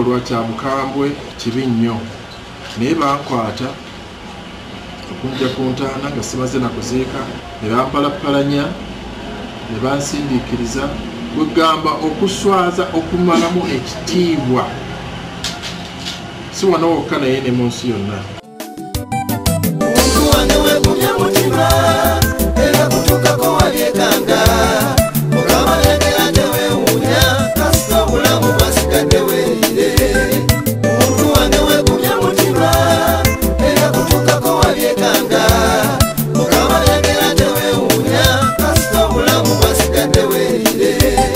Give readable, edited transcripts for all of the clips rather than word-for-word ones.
ekikolwa kya bukambwe kibi nnyo naye bankwata okunja ku ntaana nga simaze nakuziika ne bampalapalanya ne bansindiikiriza gwegamba okuswaza okumalamu ekitiibwa si wano wokka naye ne mu nsi yonna. Omuntu wange weegumya mutima era kutuukako wabyekanga Mukama yagera teweewuunya kasita obulamu bwasigadde weerire. Omuntu wange weegumya mutima era kutuukako wabyekanga Mukama yagera teweewuunya kasita obulamu bwasigadde weerire.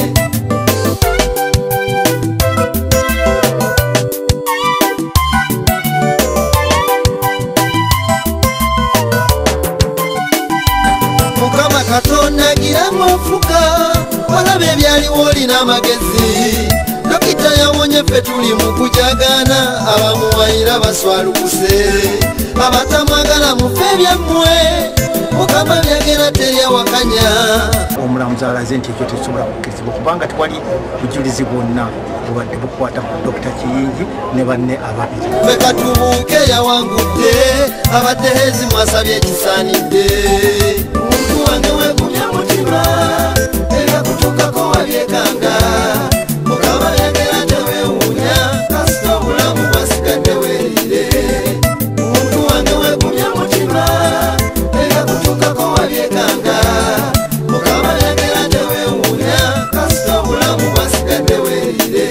Katonda giramu ofuka walabe ebyaliwo olina amagezi dokita yawonye ffe tuli mu kujagana abamuwayira baswalukuse abatamwagala mufe ebyammwe Mukama byagera teryawakanya. Omulamuzi alaze nti ekyo tekisobola kukkirizibwa kubanga tewali bujulizi bwonna obadde bukwata ku Dokita Kiyingi ne banne ababiri. Ffe katubuuke yawangudde abateezi mwasabye ekisaanidde. Omuntu wange weegumya mutima era kutuukako wabyekanga Mukama yagera teweewuunya kasita obulamu bwasigadde weerire. Omuntu wange weegumya mutima era kutuukako wabyekanga Mukama yagera teweewuunya kasita obulamu bwasigadde weerire.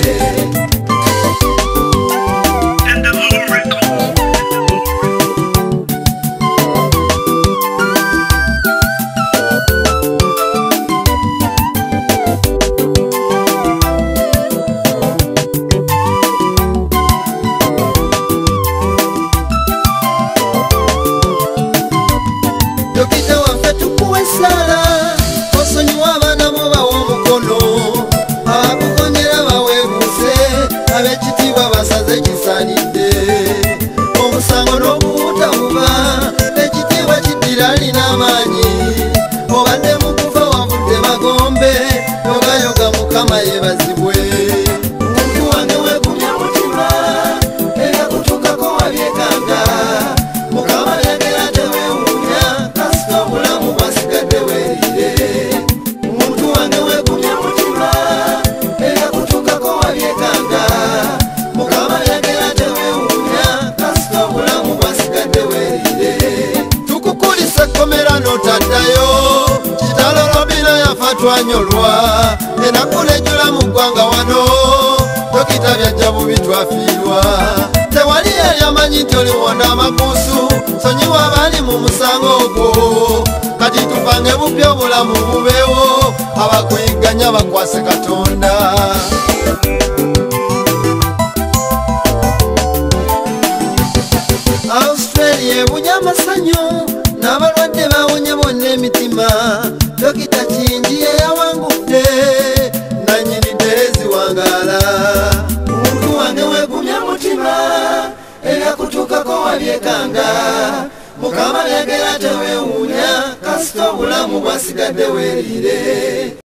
Dokita waffe tukuwa essala osonyiwa abaana mu bawa omukono abakugonyera baweebuuse ab'ekitiibwa basaze kisaanidde. Omusango n'obuwuta buba ekitiibwa kiddira alina amaanyi obadde mu kufa wavudde bagombe yogayoga Mukama yeebazibwe. Omuntu wange weegumya mutima era kutuukako wabyekanga Mukama yagera teweewuunya kasita obulamu bwasigadde weerire. Omuntu wange weegumya mutima era kutuukako wabyekanga Mukama yagera teweewuunya kasita obulamu bwasigadde weerire. Tukukulisa ekkomera n'otaddayo kitalo Robina yafa twanyolwa ennaku nejjula mu ggwanga wano Dokita byajja bubi twafiirwa. Tewali yali amanyi nti oliwona amakuusu sonyiwa abali mu musango ogwo kati tupange bupya obulamu bubeewo abakuyigganya bakwase Katonda. Australia ebunya amasanyu n'abalwadde bawonye bonna emitima. Dokita Kiyingi yeyawangudde nannyini Terezi wangaala. Omuntu wange weegumya mutima era kutuukako wabyekanga Mukama yagera teweewuunya kasita obulamu bwasigadde weerire.